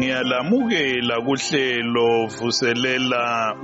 Ngiyalamukela kuhlelo vuselela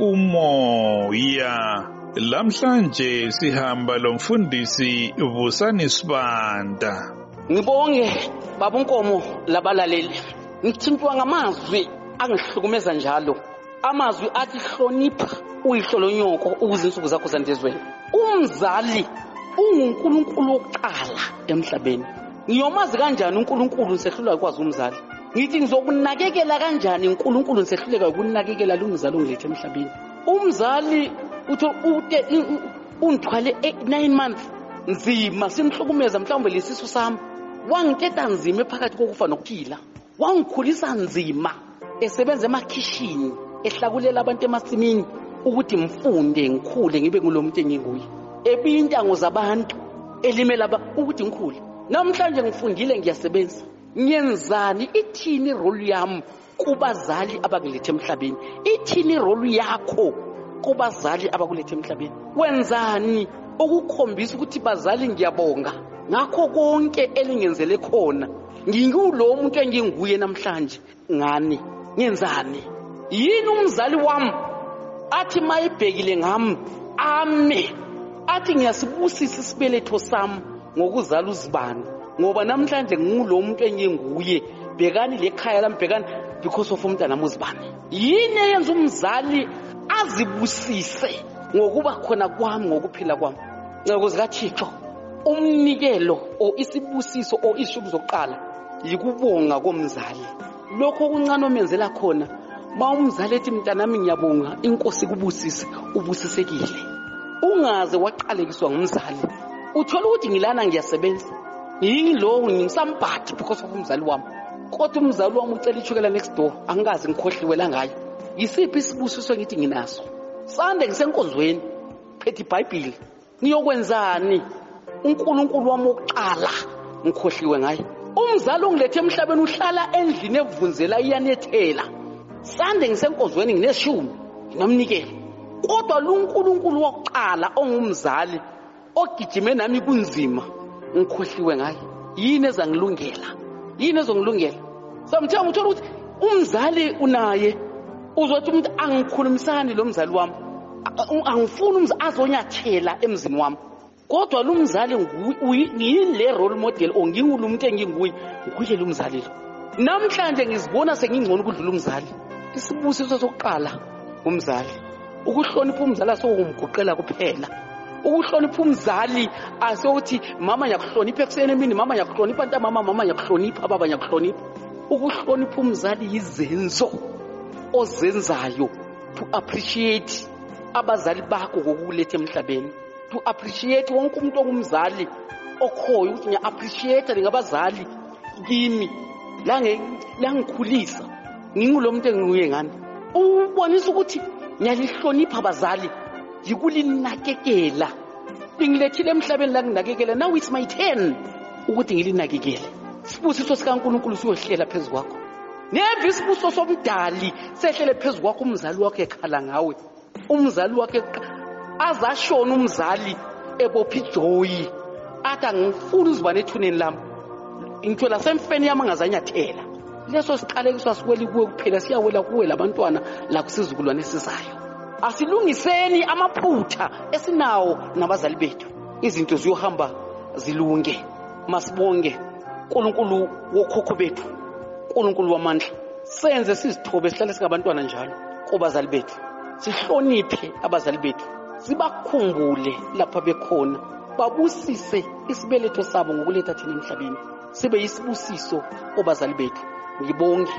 umoya. Lamhlanje sihamba lomfundisi Vusani Sibanda. Ngibonge babunkomo labalaleli. Ngithintwa ngamazwi angihlukumeza njalo. Amazwi athi hlonipha uyihlolo nyoko ukuze insuku zakho zandezweni. Umzali unguNkulunkulu wokuqala emhlabeni. Ngiyomazi kanjani uNkulunkulu nisehlulwa ukwazi umzali? Ngithi ngizokunakekela kanjani uNkulunkulu nisehluleka ukunakekela lo mzali ongilethe emhlabeni? Umzali uthi ungithwale 9 months nzima simhlukumeza mhlawumbe lesisu sami. Wangiteta nzima phakathi kokufa nokuphila. Wangikhulisa nzima esebenza emakhishini ehlakulela abantu emasimini ukuthi mfunde ngikhule ngibe ngulomuntu enginguye. Ebintango zabantu elimela ukuthi ngikhule. Namhlanje ngifundile ngiyasebenza. Ngiyenzani ithini role yami kubazali abakulethe emhlabeni? Ithini role yakho kubazali abakulethe emhlabeni? Wenzani ukukhombisa ukuthi bazali ngiyabonga ngakho konke elingenzele khona? Ngingulo umuntu enginguye namhlanje. Ngani ngenzani? Yini umzali wami athi mayibhekile ngami ame athi ngiyasibusisa isibeletho sami ngokuzala uZibani ngoba namhlanje ngulo muntu enginguye? Bhekani lekhaya lami, bhekani because of umntana uZibani. Yini eyenza umzali azibusise ngokuba khona kwami ngokuphila kwami? Ngokuzi kaThixo umnikelo o isibusiso o ishubu zokuqala yikubonga komzali. Lokho okuncane omenzela khona umzali ethi mntanami ngiyabonga, inkosi kubusise, ubusisekile. Ungaze waqalekiswa ngumzali. Uthola ukuthi ngilana ngiyasebenza, yilo ngisambhathi because of umzali wami. Kodwa umzali wami ucela ichukela next door, angikazi ngikhohliwela ngayo. Yisiphi isibusiso ngithi nginaso? Sande ngisenkonzweni phethe iBhayibheli. Niyokwenzani? uNkulunkulu wami oqala ngikhohliwe ngayo. Umzali ongilethe emhlabeni uhlala endlini evunzela iyanethela. Sande ngisenkonzweni ngineshumi nginamnikela. Kodwa lo uNkulunkulu wokuqala ongumzali ogijime nami kunzima ngikhohliwe ngayo. Yini ezangilungela? Yini ezongilungela? Sometimes uthola ukuthi umzali unaye uzothi umuntu angikhulumisani lo mzali wami. Angifuni umzali azonyathela emzini wami. Kodwa lo mzali ngiyile role model ongingulo umuntu enginguye nguye lo mzali lo. Namhlanje ngizibona sengingcono ukudlula umzali. Isibusiso sokuqala umzali. Ukuhlonipha umzali asokungiguqela kuphela. Ukuhlonipha umzali asokuthi mama ngiyakuhlonipha ekuseni emini, mama ngiyakuhlonipha ntambama, mama ngiyakuhlonipha, baba ngiyakuhlonipha. Ukuhlonipha umzali yizenzo ozenzayo to appreciate abazali bakho ngokuletha emhlabeni. To appreciate wonke umuntu ongumzali okhoyo ukuthi ngiya appreciate ngabazali kimi la ngikhulisa ngingulo muntu enginuye ngani. Ubonisa ukuthi ngiyalihlonipha abazali, yikulinakekela. Ngilethile emhlabeni la nginakekela, now it's my turn ukuthi ngilinakekele. Sibusiso sikaNkulunkulu siyohlela phezulu kwakho. Neve isibusiso somdali sehlele phezulu kwakho. Umzali wakhe ekhala ngawe, umzali wakhe azashona umzali ebophi joy athi angifuni uzibane ethuneni lami, ngithola semfeni yami angazanyathela. Leso siqalekiswa siweli kuwe kuphela, siyawela kuwe labantwana la kusizukulwane esizayo. Asilungiseni amaphutha esinawo nabazali bethu, izinto ziyohamba zilunge. Masibonge uNkulunkulu wokhokho bethu, uNkulunkulu wamandla. Senze sizithobe sihlale singabantwana njalo kubazali bethu. Sihloniphe abazali bethu, sibakhumbule lapha bekhona, babusise isibeletho sabo ngokuletha thina emhlabeni. Sibe yisibusiso kubazali bethu. Ngibonge.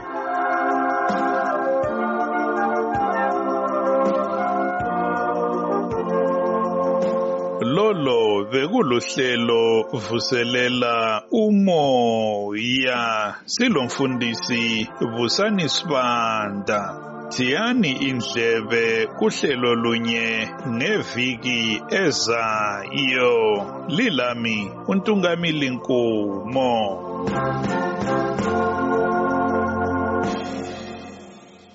Lolo bekuluhlelo vuselela umoya. Silomfundisi Vusani Sibanda. Tiyani indlebe kuhlelo lunye ngeviki ezayo. Lilami uNtungamili Nkomo.